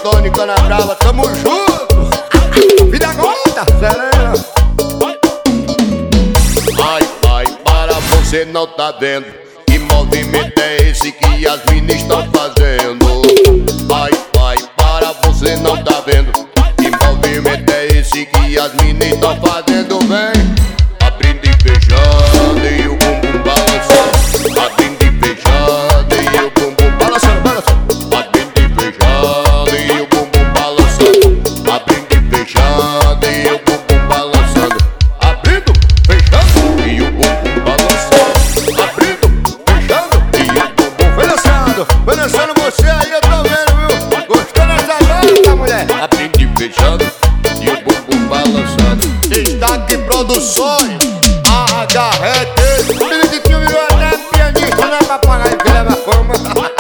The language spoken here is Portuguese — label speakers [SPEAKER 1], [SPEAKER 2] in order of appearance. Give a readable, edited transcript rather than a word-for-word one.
[SPEAKER 1] Antônio Canabrava, tamo junto. Vida gorda, serena. Ai, para, você não tá vendo que movimento é esse que as meninas estão fazendo. Ai, para, você não tá vendo que movimento é esse que as meninas estão fazendo. Vem, abrindo e fechando e o bumbum balançando. Abrindo e fechando e o bumbum balançando, balançando. Abrindo e fechando e o bumbum balançando. Abrindo e fechando e o bumbum balançando. Abrindo, fechando e o bumbum balançando. Abrindo, fechando e o bumbum balançando. Balançando você aí, eu tô vendo, viu? Gostou dessa dança, mulher? Abrindo e fechando e o bumbum balançando. Destaque Produções, a HRT. O menino virou até pianista, não é pra pagar, ele leva fama.